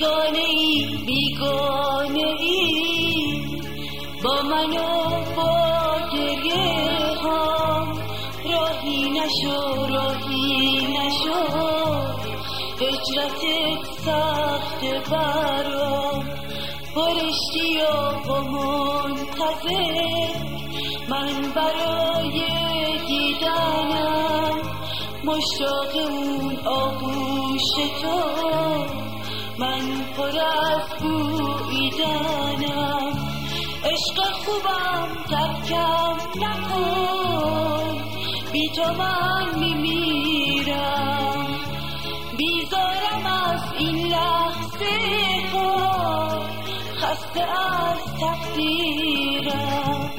بیگانه ای با من و با گریه هام، راهی نشو هجرت سخت برام، پرشتی و منتظر من برای دیدنم، مشتاق اون آغوش تو من پر از بوییدنم. عشق خوبم ترکم نکن، بی تو من میمیرم، بیزارم از این لحظه ها، خسته از تقدیرم.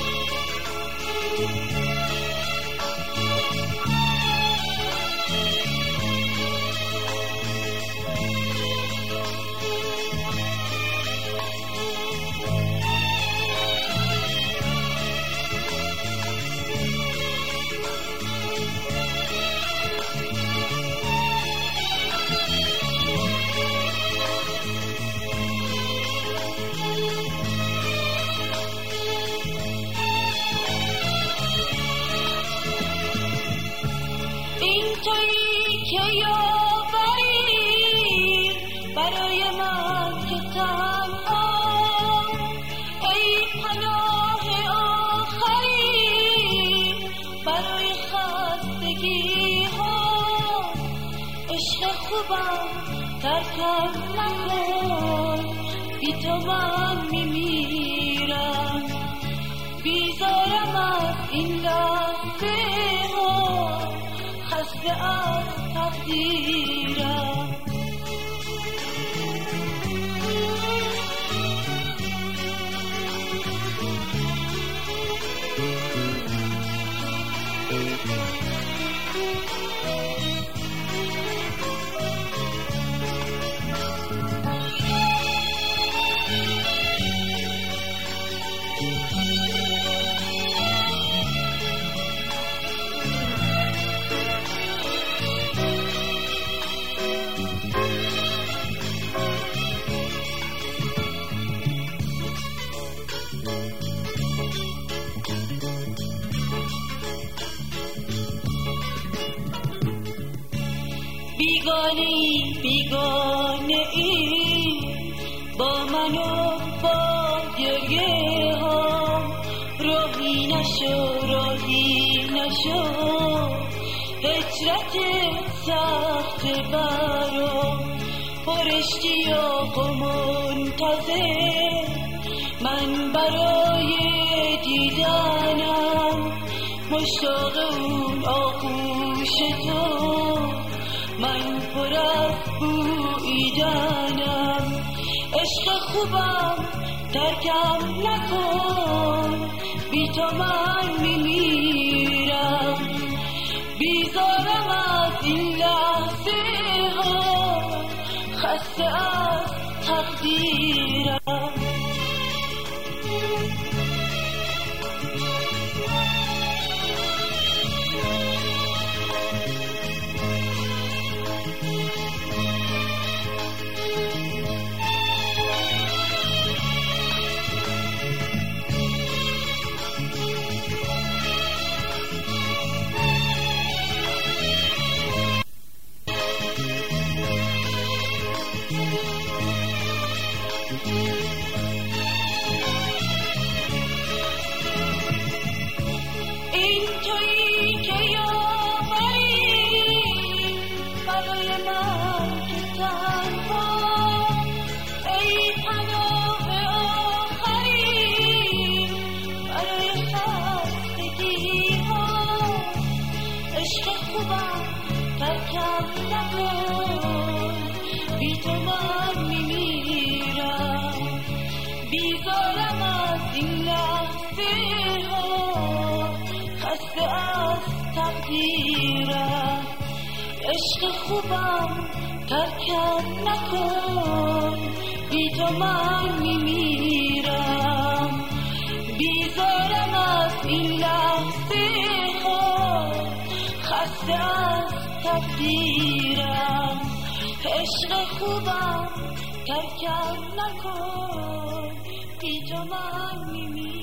این تویی که یاوری برای من که تنها، ای پناه آخری برای خستگی ها. عشق خوبم ترکم نکن، بی تو من میمیرم، بیزارم از این لحظه ها، خسته از تقدیرم. بیگانه ای با من و با گریه ها، راهی نشو هجرت سخت برام، پرشتی و منتظر من برای دیدنم، مشتاق اون آغوش تو من پر از بوییدنم. عشق خوبم ترکم نکن، بی تو من میمیرم، بیزارم از این لحظه ها، خسته از تقدیرم. این تویی که یاوری برای من که تنها، ای پناه آخری برای خستگی ها. عشق خوبم ترکم نکن، بی تو من میمیرم، بیزارم از این لحظه ها، خسته از تقدیرم. عشق خوبم ترکم نکن، بی تو من میمیرم، بیزارم از این لحظه ها، خسته از تقدیرم. عشق خوبم ترکم نکن بی تو من میمیرم